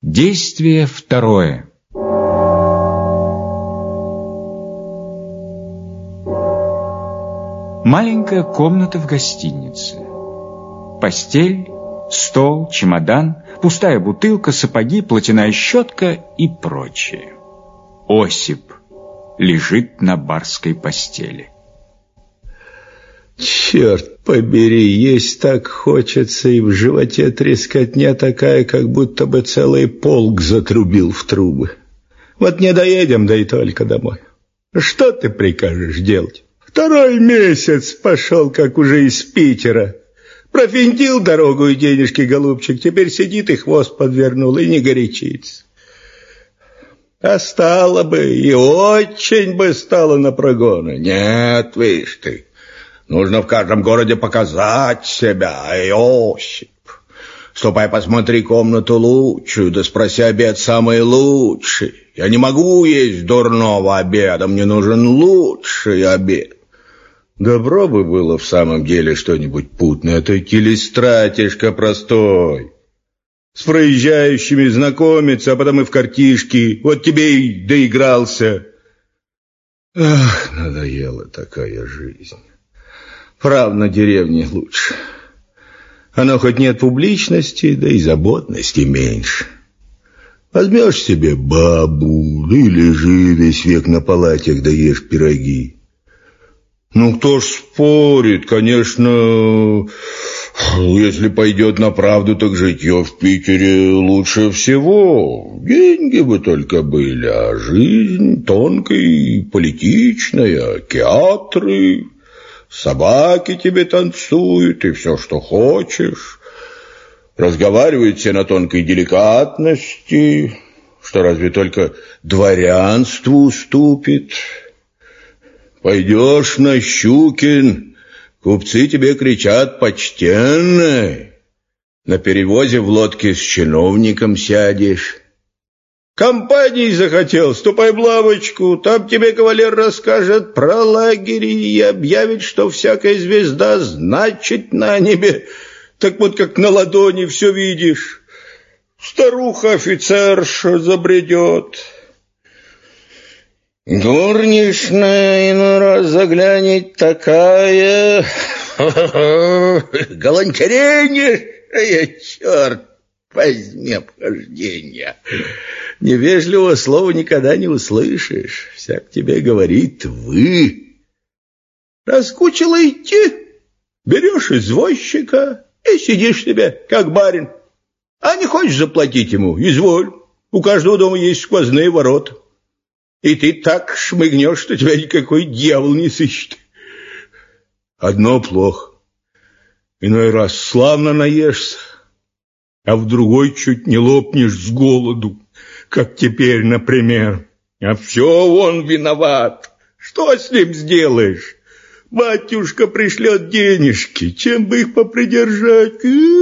Действие второе. Маленькая комната в гостинице. Постель, стол, чемодан, пустая бутылка, сапоги, платяная щетка и прочее. Осип лежит на барской постели. Черт побери, есть так хочется, и в животе трескотня такая, как будто бы целый полк затрубил в трубы. Вот не доедем, да и только домой. Что ты прикажешь делать? 2-й месяц пошел, как уже из Питера. Профинтил дорогу и денежки, голубчик, теперь сидит и хвост подвернул, и не горячится. А стало бы, и очень бы стало на прогоны. Нет, видишь ты. Нужно в каждом городе показать себя, Осип. Ступай, посмотри комнату лучшую, да спроси обед самый лучший. Я не могу есть дурного обеда, мне нужен лучший обед. Добро бы было в самом деле что-нибудь путное, а то килистратишка простой. С проезжающими знакомиться, а потом и в картишки. Вот тебе и доигрался. Ах, надоела такая жизнь. Прав, на деревне лучше. Оно хоть нет публичности, да и заботности меньше. Возьмешь себе бабу, да и лежи весь век на палатях, да ешь пироги. Ну, кто ж спорит, конечно, если пойдет на правду, так житье в Питере лучше всего. Деньги бы только были, а жизнь тонкая и политичная, театры... Собаки тебе танцуют, и все, что хочешь. Разговаривают все на тонкой деликатности, что разве только дворянству уступит. Пойдешь на Щукин, купцы тебе кричат «почтенный». На перевозе в лодке с чиновником сядешь. Компанией захотел, ступай в лавочку, там тебе кавалер расскажет про лагерь и объявит, что всякая звезда значит на небе. Так вот, как на ладони все видишь. Старуха-офицерша забредет. Горничная иной раз заглянет такая... Галантерейнейшая, черт возьми, обхождение. Невежливого слова никогда не услышишь. Всяк тебе говорит «вы». Раскучило идти, берешь извозчика и сидишь себе, как барин. А не хочешь заплатить ему, изволь. У каждого дома есть сквозные ворота. И ты так шмыгнешь, что тебя никакой дьявол не сыщет. Одно плохо. Иной раз славно наешься, а в другой чуть не лопнешь с голоду. Как теперь, например. А все он виноват. Что с ним сделаешь? Батюшка пришлет денежки. Чем бы их попридержать?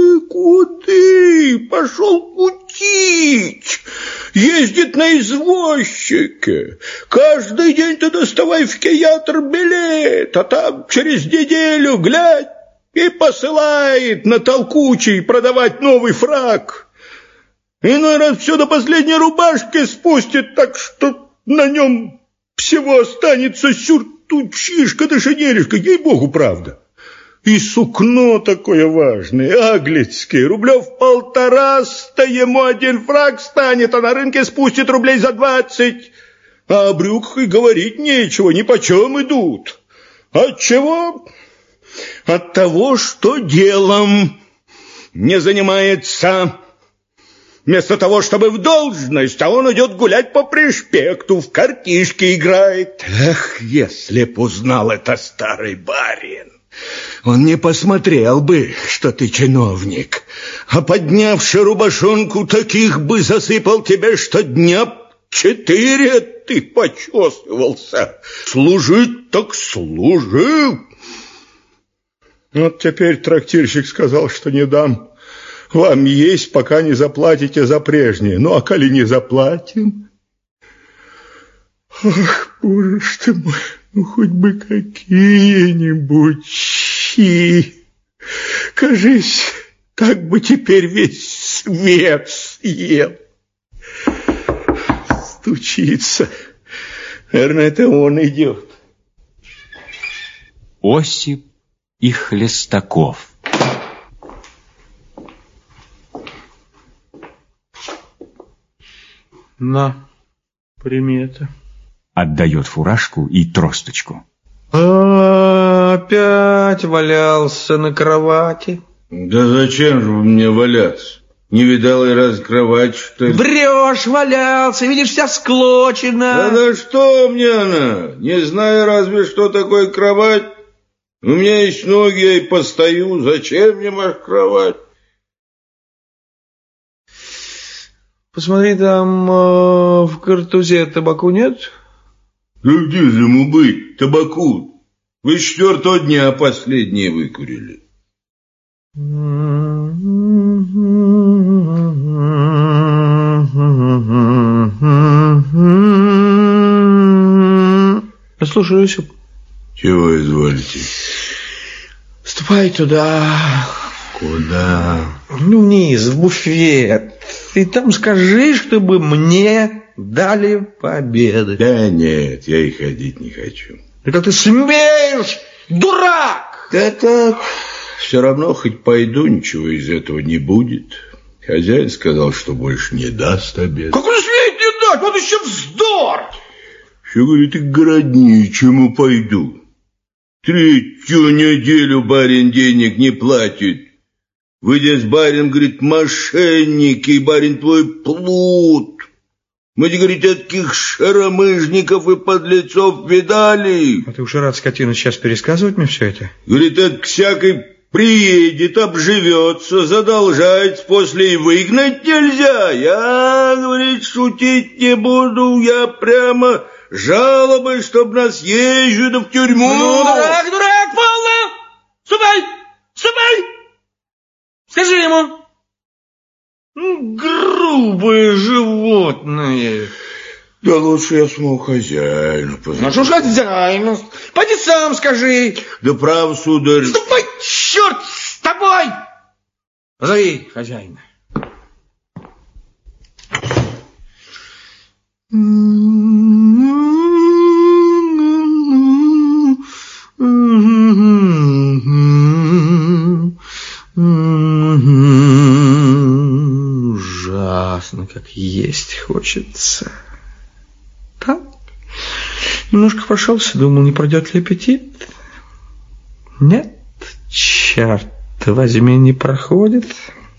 Куды? Пошел кутить. Ездит на извозчике. Каждый день ты доставай в театр билет, а там через неделю, глядь, и посылает на толкучий продавать новый фрак. Иной раз все до последней рубашки спустит, так что на нем всего останется сюртучишка да шинелишка, ей-богу, правда. И сукно такое важное, аглицкое, рублев 150, ему 1 фрак станет, а на рынке спустит рублей за 20. А о брюках и говорить нечего, нипочем идут. Отчего? От того, что делом не занимается. Вместо того, чтобы в должность, а он идет гулять по пришпекту, в картишки играет. Эх, если б узнал это старый барин, он не посмотрел бы, что ты чиновник, а поднявши рубашонку, таких бы засыпал тебе, что дня 4 ты почесывался. Служить так служил. Вот теперь трактирщик сказал, что не дам вам есть, пока не заплатите за прежнее. Ну, а коли не заплатим... Ах, боже ж ты мой, ну хоть бы какие-нибудь щи. Кажись, так бы теперь весь свет съел. отучиться. Наверное, это он идет. Осип и Хлестаков. На, прими это. Отдает фуражку и тросточку. Опять валялся на кровати. Да зачем же мне валяться? Не видал и раз кровать, что ли? Врешь, валялся, видишь, вся склочена. Да что мне она? Не знаю разве, что такое кровать. У меня есть ноги, я и постою. Зачем мне ваша кровать? Посмотри, там в картузе табаку нет? Да где же ему быть, табаку? Вы с 4-го дня последние выкурили. Слушай, Осип. Чего изволите? Ступай туда. Куда? Ну, вниз, в буфет. И там скажи, чтобы мне дали пообедать. Да нет, я и ходить не хочу. Да как ты смеешь, дурак! Да так, все равно хоть пойду, ничего из этого не будет. Хозяин сказал, что больше не даст обед. Как он смеет не дать? Вот еще вздор! Что, говорит, и городнее, чему пойду. 3-ю неделю барин денег не платит. Выйдя с барин, говорит, мошенники, и барин твой плут. Мы, говорит, таких шаромыжников и подлецов видали. А ты уж рад, скотина, сейчас пересказывать мне все это? Говорит, от всякой приедет, обживется, задолжается, после и выгнать нельзя. Я, говорит, шутить не буду, я прямо жалобы, чтоб нас езжу в тюрьму. Ну, дурак, полно! Ступай! Скажи ему. Грубое животное. Да лучше я самого хозяина позвоню. Ну что ж хозяину? Пойди сам скажи. Да прав, сударь. Ступай, черт с тобой! Позови хозяина. Ужасно, как есть хочется. Так, немножко прошелся, думал, не пройдет ли аппетит. Нет, черт возьми, не проходит.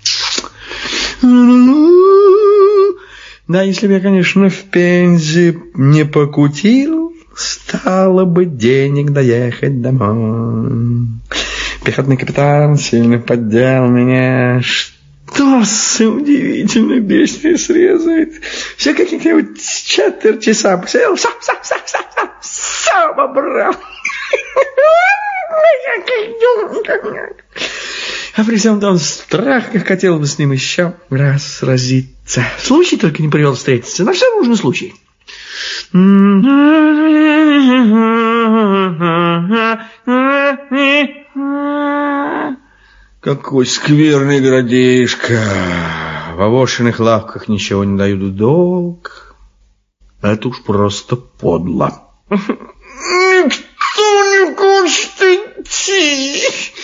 Да, если бы я, конечно, в Пензе не покутил, стало бы денег доехать домой. Пехотный капитан сильно поддел меня. Что за удивительно бешеный срезает. Все каких-нибудь 4 часа посидел, все обобрал. А при всем том страх, как хотел бы с ним еще раз сразиться. Случай только не привел встретиться. На все нужный случай. Какой скверный городишко. В овощенных лавках ничего не дают в долг. Это уж просто подло. Никто не хочет идти.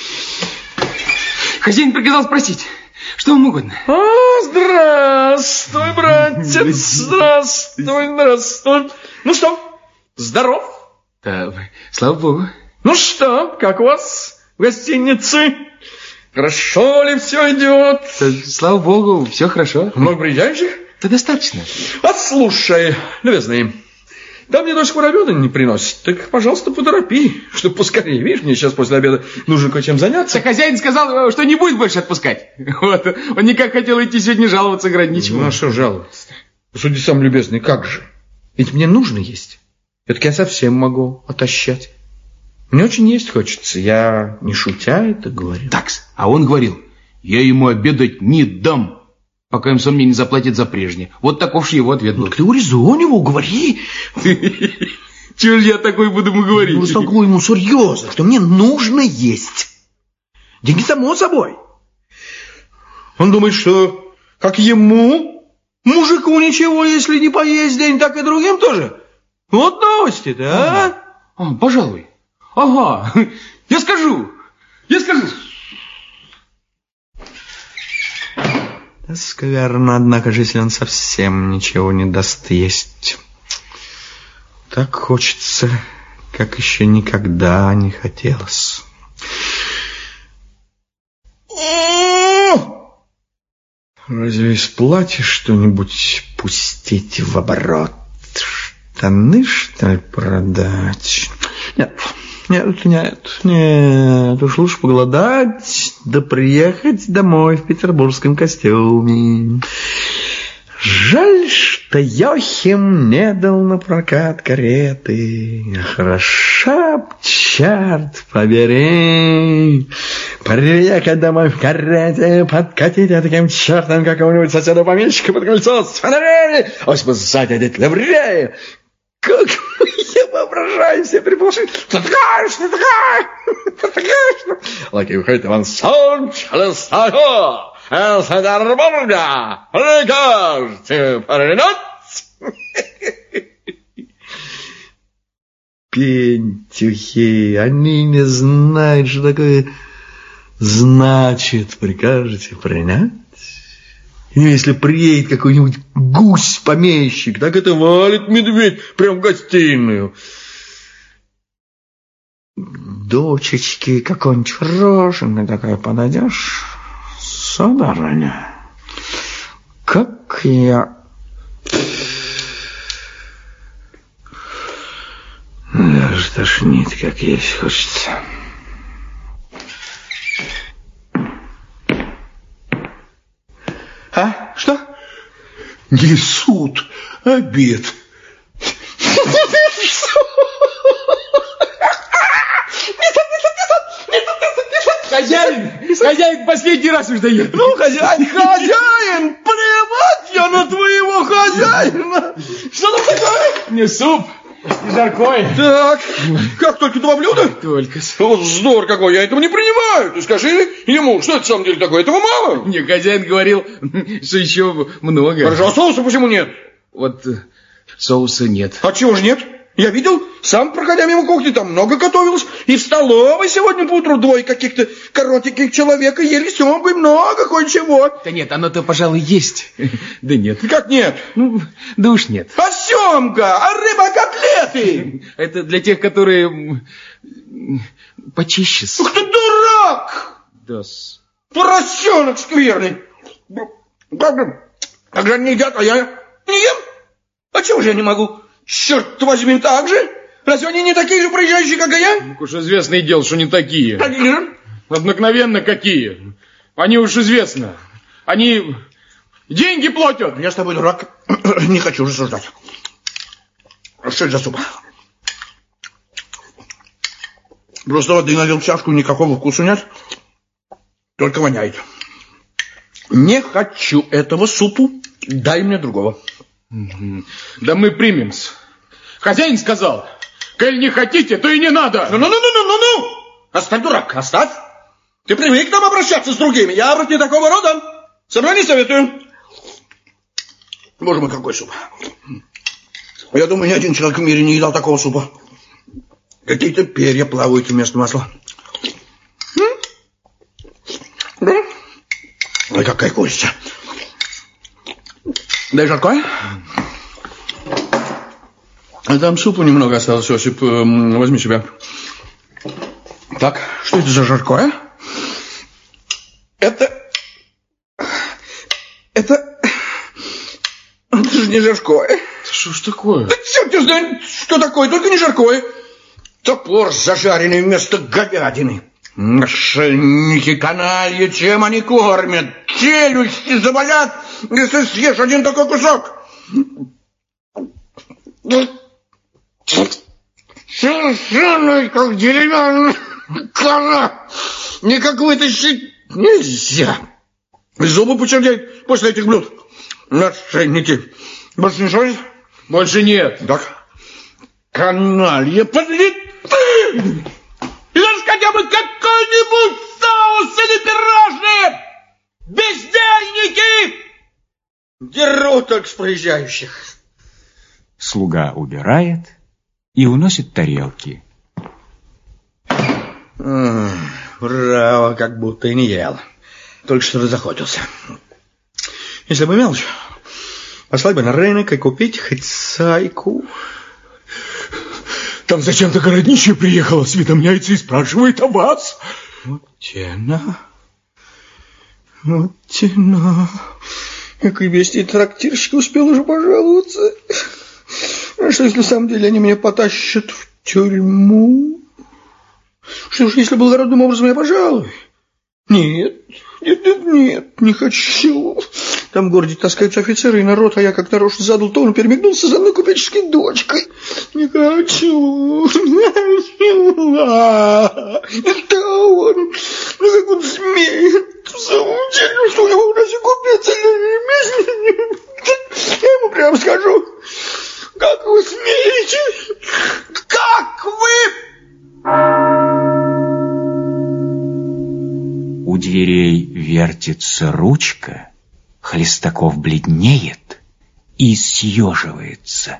Хозяин приказал спросить, что вам угодно. Здравствуй, братец, здравствуй. Ну что, здоров? Да, слава богу. Ну что, как у вас в гостинице? Хорошо ли все идет? Да, слава богу, все хорошо. Много приезжающих? Да достаточно. Слушай, любезный, да мне до сих пор обеда не приносит. Так, пожалуйста, поторопи, чтобы поскорее. Видишь, мне сейчас после обеда нужно кое-чем заняться. Да, хозяин сказал, что не будет больше отпускать. Вот. Он никак хотел идти сегодня жаловаться, говорит, ничего. Ну, а что жаловаться-то? Суди сам, любезный, как же? Ведь мне нужно есть. Это я совсем могу отощать. Мне очень есть хочется. Я не шутя это говорю. Такс. А он говорил, я ему обедать не дам, пока им сам мне не заплатит за прежнее. Вот таков же его ответ был. Ну, ты урезонь говори. Чего же я такой буду ему говорить? Ну, такой ему серьезно, что мне нужно есть. Деньги само собой. Он думает, что как ему Мужику ничего, если не поесть день, так и другим тоже. Вот новости-то, а? Пожалуй. Ага, я скажу. Да скверно, однако же, если он совсем ничего не даст есть. Так хочется, как еще никогда не хотелось. Разве из платья что-нибудь пустить в оборот? Штаны, что ли, продать? Нет, уж лучше поголодать, да приехать домой в петербургском костюме. Жаль, что Йохим не дал на прокат кареты. Хороша б, черт побери, приехать домой в карете, подкатить таким чертом какого-нибудь соседа-помещика под кольцо с фонарями, ось бы сзади одеть ливрею. Как я воображаю себе приплошить. Ты такая. Лакей выходит: Иван Саныч, Листаков, из Петербурга, прикажете принять? Пентюхи, они не знают, что такое значит прикажете принять. И если приедет какой-нибудь гусь-помещик, так это валит медведь прямо в гостиную. Дочечки, какой-нибудь роженый такая подойдешь, сударыня, как я... Даже тошнит, как есть хочется. А? Что? Несут обед. Хозяин последний раз уж дает. Ну, хозяин, плевать я на твоего хозяина. Что там такое? Не суп, и жаркое. Так, как только два блюда? Только. Вздор какой, я этого не принимаю. Ты скажи ему, что это в самом деле такое, этого мало? Мне хозяин говорил, что еще много. Хорошо, а соуса почему нет? Вот соуса нет. А чего же нет? Я видел, сам, проходя мимо кухни, там много готовилось. И в столовой сегодня поутру двое каких-то коротеньких человека ели семгу и много кое-чего. Да нет, оно-то, пожалуй, есть. Да нет. Как нет? Ну, да уж нет. А семга, а рыба-котлеты? Это для тех, которые почище. Ух ты, дурак! Да-с. Поросенок скверный. Как же они едят, а я не ем? А чего же я не могу? Черт возьми, так же? Разве они не такие же проезжающие, как и я? Ну, уж известное дело, что не такие. Какие же? Обыкновенно какие. Они уж известно. Они деньги платят. Я с тобой, дурак, не хочу рассуждать. Что это за суп? Просто воды налил в чашку, никакого вкуса нет. Только воняет. Не хочу этого супу. Дай мне другого. Да мы примем-с. Хозяин сказал, коль не хотите, то и не надо. Ну. Оставь, дурак, оставь. Ты привык к нам обращаться с другими. Я вроде не такого рода. Со мной не советую. Боже мой, какой суп. Я думаю, ни один человек в мире не едал такого супа. Какие-то перья плавают вместо масла. Ой, какая кость. Дай жаркое. А там супу немного осталось, Осип. Возьми себя. Так, что это за жаркое? Это же не жаркое. Что ж такое? Да черт не знает, что такое, только не жаркое. Топор зажаренный вместо говядины. Мошенники, канальи, чем они кормят? Челюсти заболят, если съешь один такой кусок. Совершенно как деревянная кора. Никак вытащить нельзя. Зубы почернеют после этих блюд. Мошенники. Больше ничего нет? Больше нет. Так. Каналья, подлеты! Хотя бы какой-нибудь соус или пирожные! Бездельники! Деру только с проезжающих. Слуга убирает и уносит тарелки. Браво, как будто и не ел. Только что разохотился. Если бы мелочь, послать бы на рынок и купить хоть сайку. Там зачем-то городничая приехала, осведомляется и спрашивает о вас. Вот тена. Вот тена. Как и вести трактирщик успел уже пожаловаться. А что, если в самом деле они меня потащат в тюрьму? Что ж, если благородным образом я пожалуй? Нет, не хочу. Там в городе таскаются офицеры и народ, а я как нарочно задал тон и перемигнулся за одной купеческой дочкой. Не хочу. Это он. Ну как он смеет? В самом деле, что я могу разве купиться? Я ему прямо скажу. Как вы смеете? Как вы... У дверей вертится ручка, Хлестаков бледнеет и съеживается.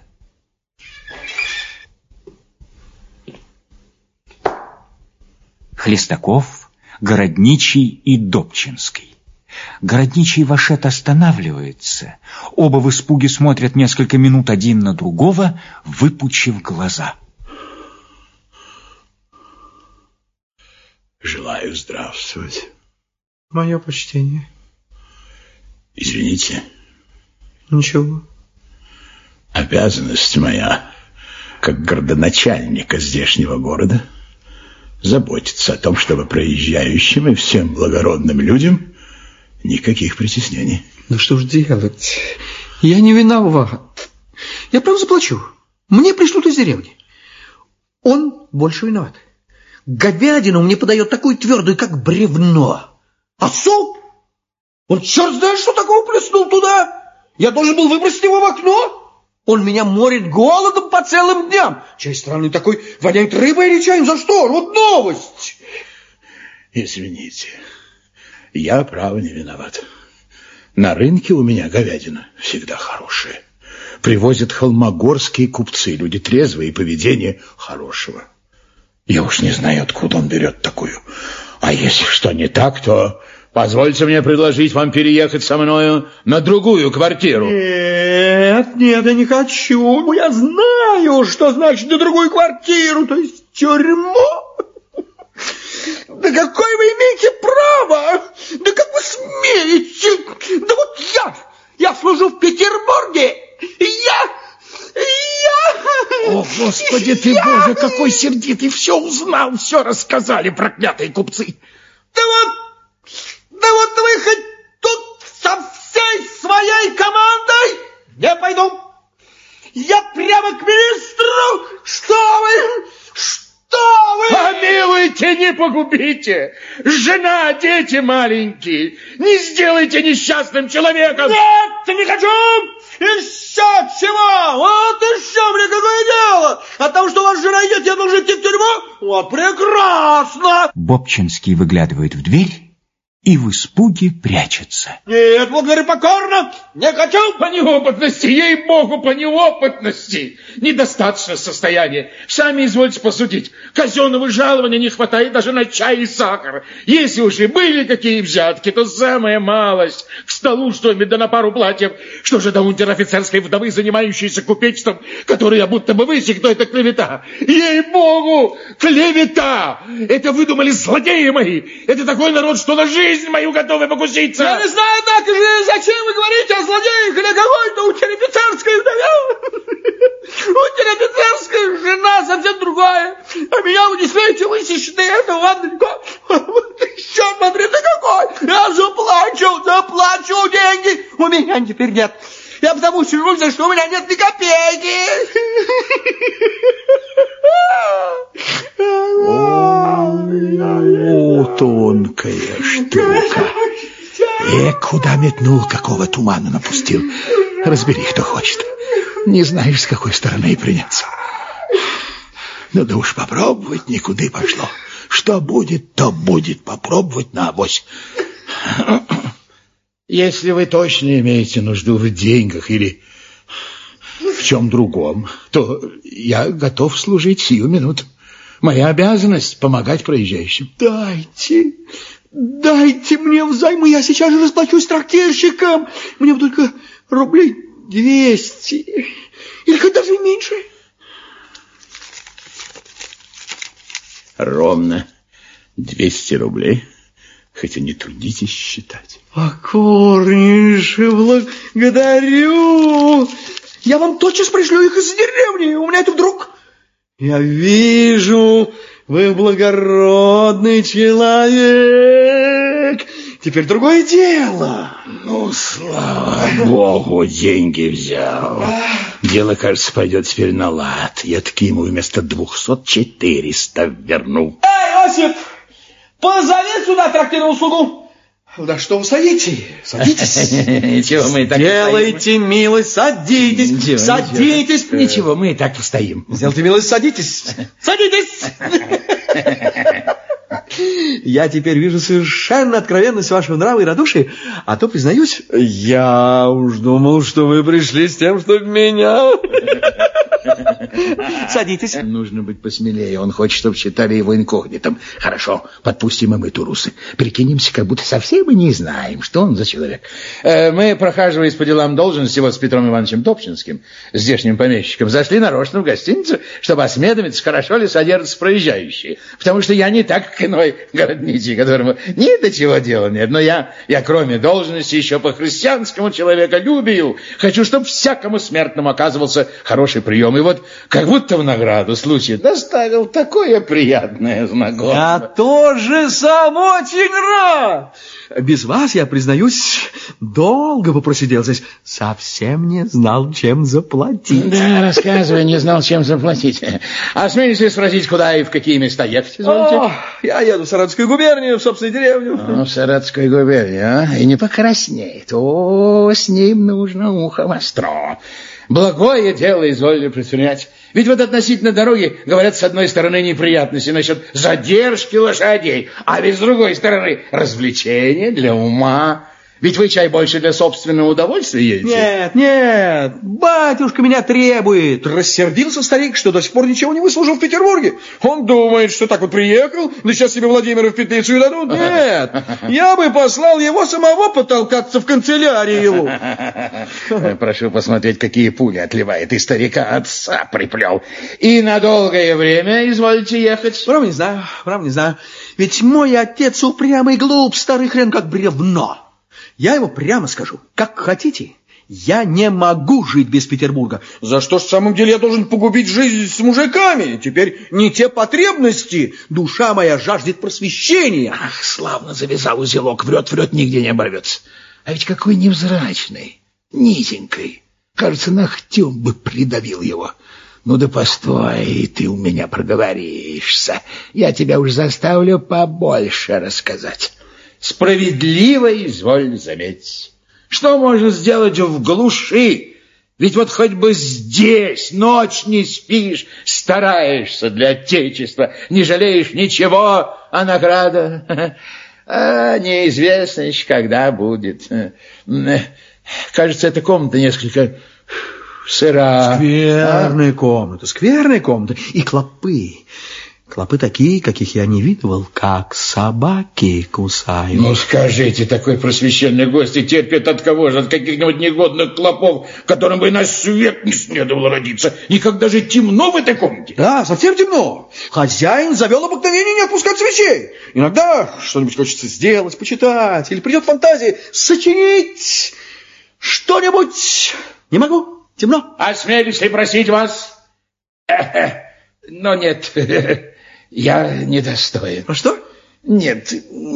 Хлестаков, Городничий и Добчинский. Городничий вошед останавливается. Оба в испуге смотрят несколько минут один на другого, выпучив глаза. Желаю здравствовать. Мое почтение. Извините. Ничего. Обязанность моя, как городоначальника здешнего города, заботиться о том, чтобы проезжающим и всем благородным людям никаких притеснений. Ну что ж делать? Я не виноват. Я прям заплачу. Мне пришлют из деревни. Он больше виноват. Говядину мне подает такую твердую, как бревно. А суп? Он черт знает, что такого плеснул туда. Я должен был выбросить его в окно. Он меня морит голодом по целым дням. Чай странный такой, воняет рыбой или чаем. За что? Вот новость. Извините, я, право, не виноват. На рынке у меня говядина всегда хорошая. Привозят холмогорские купцы, люди трезвые и поведение хорошего. Я уж не знаю, откуда он берет такую. А если что не так, то позвольте мне предложить вам переехать со мною на другую квартиру. Нет, я не хочу. Я знаю, что значит на другую квартиру, то есть тюрьму. Да какое вы имеете право? Да как вы смеете? Да вот я служу в Петербурге, и я... О, Господи ты, Боже, какой сердитый! Все узнал, все рассказали проклятые купцы. Да вот вы хоть тут со всей своей командой? Я пойду. Я прямо к министру. Что вы? Помилуйте, не погубите. Жена, дети маленькие. Не сделайте несчастным человеком. Нет, не хочу. Еще чего? Вот еще мне какое дело? От того, что у вас жена и дети, я должен идти в тюрьму? Вот прекрасно. Бобчинский выглядывает в дверь и в испуге прячется. Нет, благодарю покорно. Не хочу. По неопытности, ей-богу, по неопытности. Недостаточно состояния. Сами извольте посудить. Казенного жалования не хватает даже на чай и сахар. Если уж и были какие взятки, то самая малость. К столу что-нибудь, да на пару платьев. Что же до унтер-офицерской вдовы, занимающейся купечеством, которую я будто бы высек, то это клевета. Ей-богу, клевета. Это выдумали злодеи мои. Это такой народ, что на жизнь мою готовы покуситься. Я не знаю, так же, зачем вы говорите о злодеях или какой-то унтер-офицерской вдове? Унтер-офицерская жена совсем другая. А меня вы не смеете высечь, да это вам далеко. Черт смотри, ты какой. Я заплачу деньги. У меня теперь нет. Я потому сижу, что у меня нет ни копейки. О, тонкая штука. Куда метнул, какого тумана напустил. Разбери, кто хочет. Не знаешь, с какой стороны приняться. Ну да уж попробовать никуда пошло. Что будет, то будет. Попробовать на авось. Если вы точно имеете нужду в деньгах или в чем другом, то я готов служить сию минуту. Моя обязанность помогать проезжающим. Дайте мне взаймы, я сейчас же расплачусь трактирщиком. Мне бы только рублей 200 или хоть даже меньше. Ровно 200 рублей. Хотя не трудитесь считать. Покорнейше благодарю. Я вам тотчас пришлю их из деревни. У меня это вдруг... Я вижу, вы благородный человек. Теперь другое дело. Ну, слава богу, деньги взял. Дело, кажется, пойдет теперь на лад. Я таки ему вместо 200 400 верну. Эй, Осип, позови сюда трактирную слугу. Да что вы стоите? Садитесь. Ничего, мы и так Делайте милость, садитесь. Садитесь. Ничего, мы и так постоим. Сделайте милость, садитесь. Садитесь. Я теперь вижу совершенно откровенность вашего нрава и радушия, а то, признаюсь, я уж думал, что вы пришли с тем, чтобы меня... Садитесь. Нужно быть посмелее. Он хочет, чтобы считали его инкогнитом. Хорошо, подпустим и мы турусы. Прикинемся, как будто совсем и не знаем, что он за человек. Мы, прохаживаясь по делам должности вот с Петром Ивановичем Топчинским, здешним помещиком, зашли нарочно в гостиницу, чтобы осведомиться, хорошо ли содержатся проезжающие. Потому что я не так, как иной городничий, которому ни до чего дела нет. Но я кроме должности, еще по христианскому человеколюбию хочу, чтобы всякому смертному оказывался хороший прием. И вот как будто в награду случай доставил такое приятное знакомство. Я тоже сам очень рад. Без вас, я признаюсь, долго бы просидел здесь. Совсем не знал, чем заплатить. Да, рассказывай, не знал, чем заплатить. Осмелись ли спросить, куда и в какие места ехать, изволите? Я еду в Саратовскую губернию, в собственную деревню. В Саратовскую губернию, а? И не покраснеет. О, с ним нужно ухо востро. Благое дело изволили предпринять. Ведь вот относительно дороги, говорят, с одной стороны неприятности насчет задержки лошадей, а ведь с другой стороны развлечения для ума. Ведь вы, чай, больше для собственного удовольствия едете? Нет, батюшка меня требует. Рассердился старик, что до сих пор ничего не выслужил в Петербурге. Он думает, что так вот приехал, да сейчас себе Владимира в петлицу и дадут. Нет, я бы послал его самого потолкаться в канцелярии его. Прошу посмотреть, какие пули отливает, и старика отца приплел. И на долгое время изволите ехать? Право не знаю. Ведь мой отец упрямый глуп, старый хрен, как бревно. Я ему прямо скажу, как хотите, я не могу жить без Петербурга. За что ж в самом деле я должен погубить жизнь с мужиками? Теперь не те потребности. Душа моя жаждет просвещения. Ах, славно завязал узелок, врет, нигде не оборвется. А ведь какой невзрачный, низенький. Кажется, ногтем бы придавил его. Ну да постой, и ты у меня проговоришься. Я тебя уж заставлю побольше рассказать. Справедливо изволь заметить. Что можно сделать в глуши? Ведь вот хоть бы здесь ночь не спишь, стараешься для Отечества, не жалеешь ничего, а награда... неизвестно еще, когда будет. Кажется, эта комната несколько сыра. Скверная комната. И клопы. Клопы такие, каких я не видывал, как собаки кусают. Ну, скажите, такой просвещенный гость и терпит от кого же? От каких-нибудь негодных клопов, которым бы на свет не следовало родиться. Никогда же темно в этой комнате. Да, совсем темно. Хозяин завел обыкновение не отпускать свечей. Иногда что-нибудь хочется сделать, почитать, или придет фантазия сочинить что-нибудь. Не могу, темно. Осмелюсь ли просить вас? Но нет... Я недостоин. А что? Нет,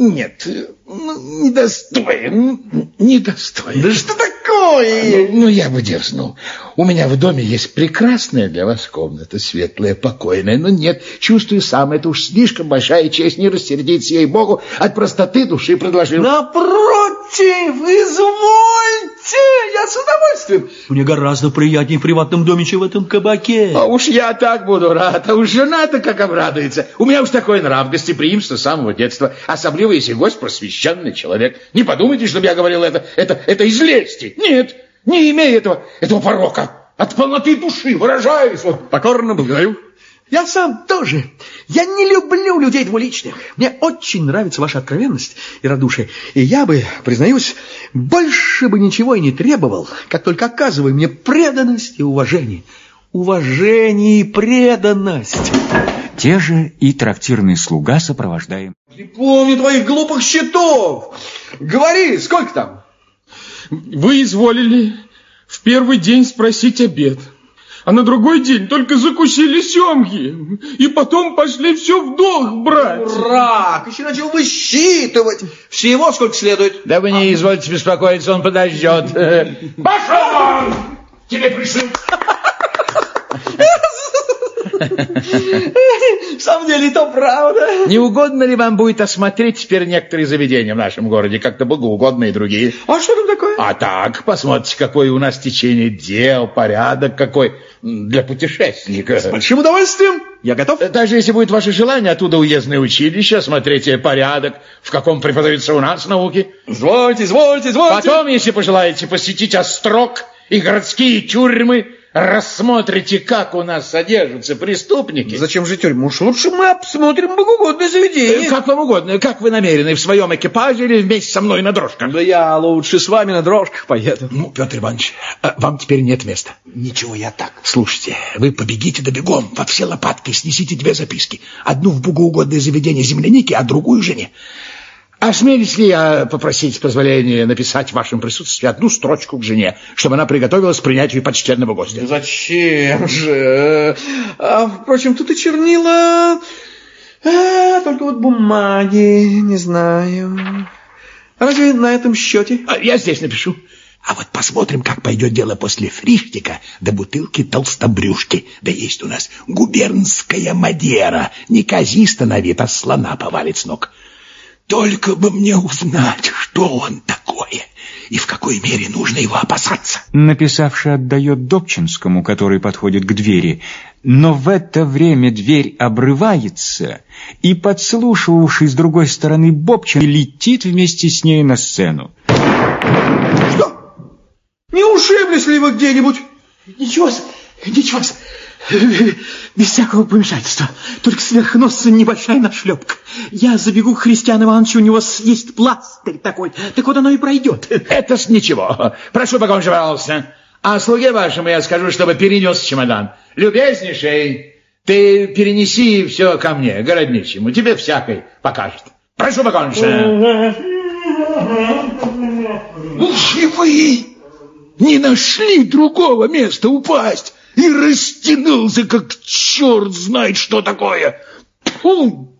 недостоин. Да что такое? Ну, я бы дерзнул. У меня в доме есть прекрасная для вас комната, светлая, покойная. Но нет, чувствую сам, это уж слишком большая честь, не рассердиться, ей-богу, от простоты души предложил. Напротив! извольте, я с удовольствием. Мне гораздо приятнее в приватном доме, чем в этом кабаке. А уж я так буду рад, а уж жена-то как обрадуется. У меня уж такой нрав, гостеприимство с самого детства, особливо если гость просвещенный человек. Не подумайте, чтобы я говорил это из лести. Нет, не имея этого порока. От полноты души выражаюсь. Вот. Покорно благодарю. Я сам тоже. Я не люблю людей двуличных. Мне очень нравится ваша откровенность и радушие. И я бы, признаюсь, больше бы ничего и не требовал, как только оказывай мне преданность и уважение. Уважение и преданность. Те же и трактирный слуга сопровождаем. Не помню твоих глупых счетов. Говори, сколько там? Вы изволили в первый день спросить обед. А на другой день только закусили семги. И потом пошли все в долг брать. Дурак, еще начал высчитывать. Всего сколько следует. Да вы не извольте беспокоиться, он подождет. Пошел он! Тебе пришли. В самом деле, то правда. Не угодно ли вам будет осмотреть теперь некоторые заведения в нашем городе, как-то богоугодные и другие? А что там такое? А так, посмотрите, какое у нас течение дел, порядок какой для путешественника. С большим удовольствием. Я готов. Даже если будет ваше желание, оттуда уездное училище, осмотрите порядок, в каком преподаются у нас науки. Извольте, извольте, извольте. Потом, если пожелаете, посетить острог и городские тюрьмы, рассмотрите, как у нас содержатся преступники. Зачем же тюрьму? Уж лучше мы обсмотрим богоугодное заведение. Как вам угодно. Как вы намерены, в своем экипаже или вместе со мной на дрожках? Да я лучше с вами на дрожках поеду. Ну, Петр Иванович, вам теперь нет места. Ничего, я так. Слушайте, вы побегите да бегом во все лопатки, снесите 2 записки. Одну в богоугодное заведение земляники, а другую жене. Осмелюсь ли я попросить позволения написать в вашем присутствии 1 строчку к жене, чтобы она приготовилась к принятию почтенного гостя? Зачем же? Впрочем, тут и чернила, только вот бумаги, не знаю. Разве на этом счете? Я здесь напишу. А вот посмотрим, как пойдет дело после фриштика до бутылки толстобрюшки. Да есть у нас губернская мадера, неказисто на вид, а слона повалит с ног. Только бы мне узнать, что он такое, и в какой мере нужно его опасаться. Написавший отдает Добчинскому, который подходит к двери, но в это время дверь обрывается, и подслушивавший с другой стороны Бобчин летит вместе с ней на сцену. Что? Не ушиблись ли вы где-нибудь? Ничего, без всякого помешательства. Только сверх носа небольшая нашлепка. Я забегу к Христиану Ивановичу, у него есть пластырь такой. Так вот оно и пройдет. Это-с ничего. Прошу покончить, пожалуйста. А слуге вашему я скажу, чтобы перенес чемодан. Любезнейший, ты перенеси все ко мне, городничему. Тебе всякой покажет. Прошу покончить. Уж и вы не нашли другого места упасть и растянулся, как черт знает что такое. Фу!